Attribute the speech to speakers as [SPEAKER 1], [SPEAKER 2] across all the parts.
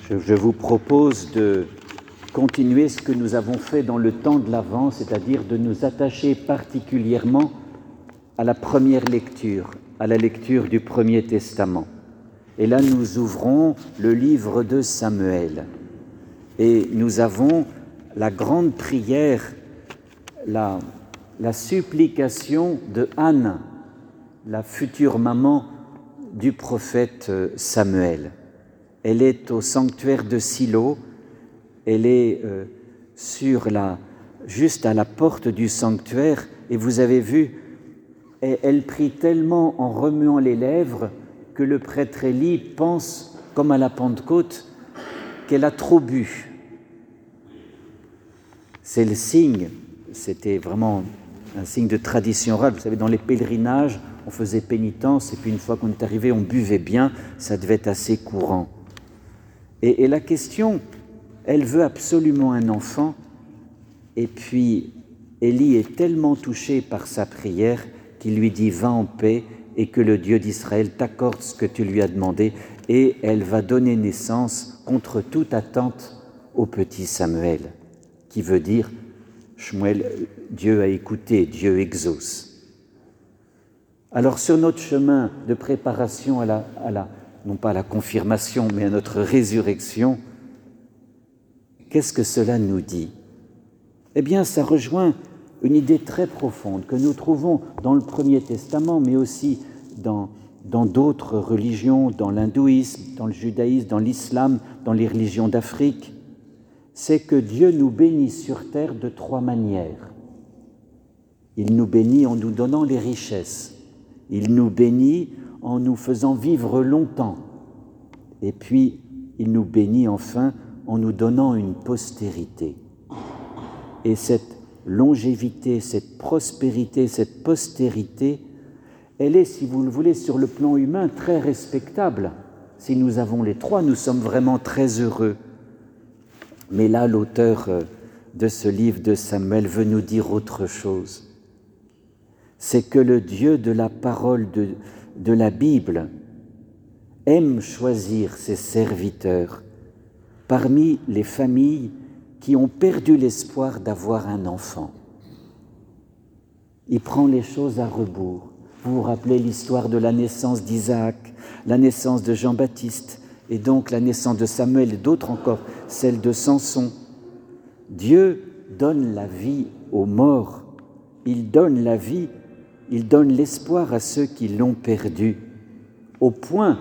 [SPEAKER 1] Je vous propose de continuer ce que nous avons fait dans le temps de l'Avent, c'est-à-dire de nous attacher particulièrement à la première lecture, à la lecture du Premier Testament. Et là, nous ouvrons le livre de Samuel. Et nous avons la grande prière, la supplication de Anne, la future maman du prophète Samuel. Elle est au sanctuaire de Silo, elle est juste à la porte du sanctuaire, et vous avez vu, elle prie tellement en remuant les lèvres que le prêtre Élie pense, comme à la Pentecôte, qu'elle a trop bu. C'est le signe, c'était vraiment un signe de tradition orale. Vous savez, dans les pèlerinages, on faisait pénitence, et puis une fois qu'on est arrivé, on buvait bien, ça devait être assez courant. Et la question, elle veut absolument un enfant, et puis Élie est tellement touché par sa prière qu'il lui dit « Va en paix et que le Dieu d'Israël t'accorde ce que tu lui as demandé » et elle va donner naissance contre toute attente au petit Samuel, qui veut dire « Shmuel, Dieu a écouté, Dieu exauce ». Alors sur notre chemin de préparation non pas à la confirmation, mais à notre résurrection, qu'est-ce que cela nous dit ? Eh bien, ça rejoint une idée très profonde que nous trouvons dans le Premier Testament, mais aussi dans d'autres religions, dans l'hindouisme, dans le judaïsme, dans l'islam, dans les religions d'Afrique. C'est que Dieu nous bénit sur terre de trois manières. Il nous bénit en nous donnant les richesses. Il nous bénit en nous faisant vivre longtemps. Et puis, il nous bénit enfin en nous donnant une postérité. Et cette longévité, cette prospérité, cette postérité, elle est, si vous le voulez, sur le plan humain, très respectable. Si nous avons les trois, nous sommes vraiment très heureux. Mais là, l'auteur de ce livre de Samuel veut nous dire autre chose. C'est que le Dieu de la parole de la Bible aime choisir ses serviteurs parmi les familles qui ont perdu l'espoir d'avoir un enfant. Il prend les choses à rebours. Vous vous rappelez l'histoire de la naissance d'Isaac, la naissance de Jean-Baptiste, et donc la naissance de Samuel et d'autres encore, celle de Samson. Dieu donne la vie aux morts. Il donne la vie, il donne l'espoir à ceux qui l'ont perdu. Au point,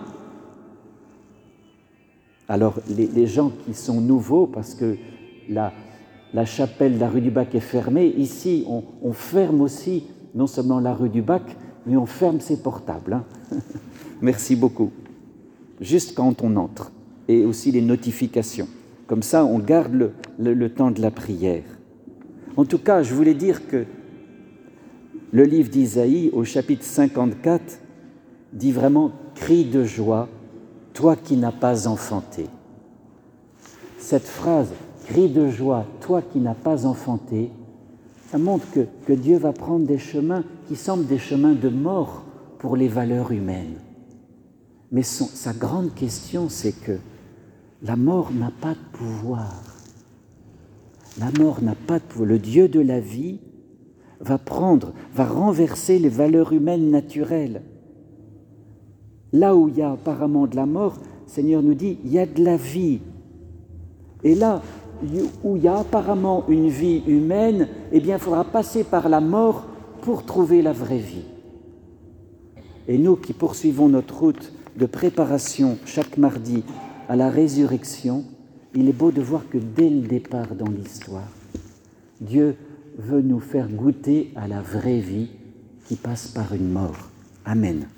[SPEAKER 1] alors les gens qui sont nouveaux, parce que la chapelle de la rue du Bac est fermée, ici on ferme aussi, non seulement la rue du Bac, mais on ferme ses portables. Merci beaucoup. Juste quand on entre, et aussi les notifications. Comme ça, on garde le temps de la prière. En tout cas, je voulais dire que le livre d'Isaïe, au chapitre 54, dit vraiment « Crie de joie, toi qui n'as pas enfanté ». Cette phrase « Crie de joie, toi qui n'as pas enfanté », ça montre que Dieu va prendre des chemins qui semblent des chemins de mort pour les valeurs humaines. Mais sa grande question, c'est que la mort n'a pas de pouvoir. La mort n'a pas de pouvoir. Le Dieu de la vie va renverser les valeurs humaines naturelles. Là où il y a apparemment de la mort, le Seigneur nous dit, il y a de la vie. Et là où il y a apparemment une vie humaine, eh bien, il faudra passer par la mort pour trouver la vraie vie. Et nous qui poursuivons notre route de préparation chaque mardi à la résurrection, il est beau de voir que dès le départ dans l'histoire, Dieu veut nous faire goûter à la vraie vie qui passe par une mort. Amen.